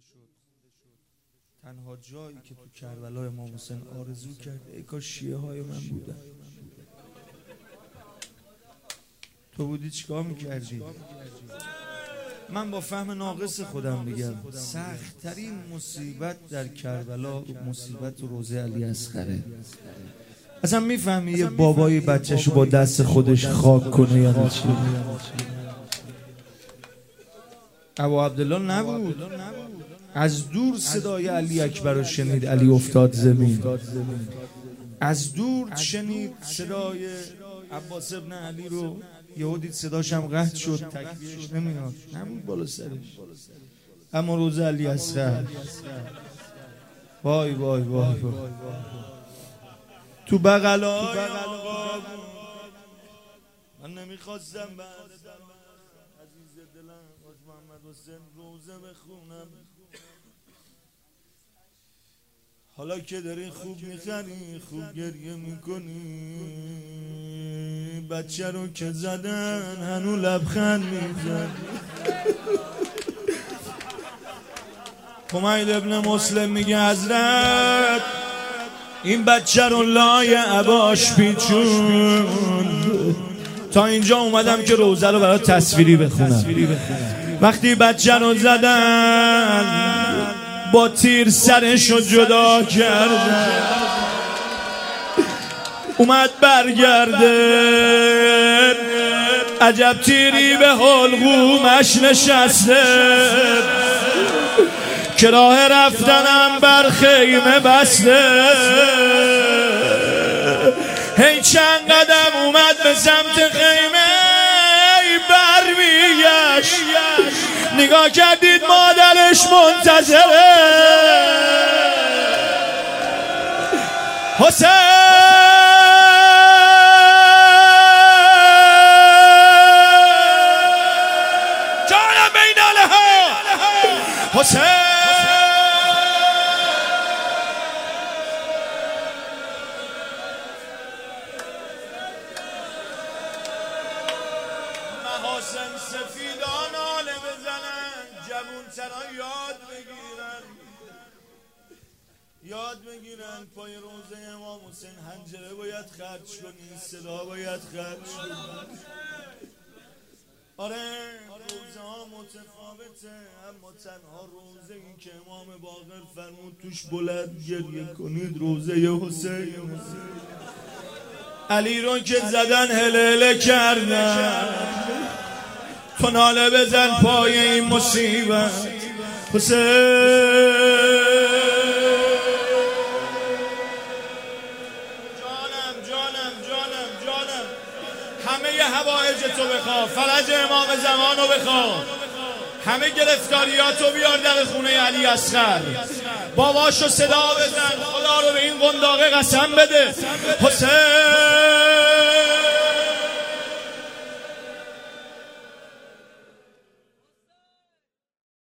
تنها جایی که تو کربلا امام حسین آرزو کرد ای کاش شیعه های من بودن. تو بودی چیکار میکردی؟ من با فهم ناقص خودم میگم سخت‌ترین مصیبت در کربلا مصیبت روضه علی اصغره. اصلا میفهمی یه بابایی بچه‌شو با دست خودش خاک کنه یعنی چی؟ ابو عبدالله نبود، از دور صدای علی اکبر رو شنید، علی افتاد زمین. از دور شنید صدای عباس ابن علی رو، یهو دید صداش هم قطع شد، تکبیرش نمیاد، نبود بالا سرش. اما روضه علی اصغر وای وای وای وای تو بغلای آقا من نمیخواستم بعد عزیز دلم از محمد حسین روضه بخونم. حالا که داری خوب میخری خوب گریه میکنی، بچه رو که زدن هنو لبخند میزن. حمید ابن مسلم میگه حضرت این بچه رو لای عباش پیچون. تا اینجا اومدم که روضه رو برای تصویری بخونم. وقتی بچه رو زدن با تیر سرش رو جدا کردن، اومد برگرده عجب تیری به حلقومش نشسته که راه رفتنم بر خیمه بسته. هی چند قدم اومد به سمت خیمه برمیگشت، نگاه کردید مادرش منتظره. حسین جانم بین الها حسین محاسن سفیدان آله بزنن، جوون سران یاد بگیرن پای روضه امام حسین حنجره باید خرج کنی، صدا باید خرج کنی. آره روضه ها متفاوته، اما تنها روضه این که امام باقر فرمود توش بلند گریه کنید روضه حسین. علی رو که زدن هله کردن، تو ناله بزن پای این مصیبت حسین. همه هوایج تو بخوا، فرج امام زمان رو بخوا، همه گرفتاریات رو بیار در خونه علی اصغر، باباشو صدا بزن، خدا رو به این قنداقه قسم بده حسین.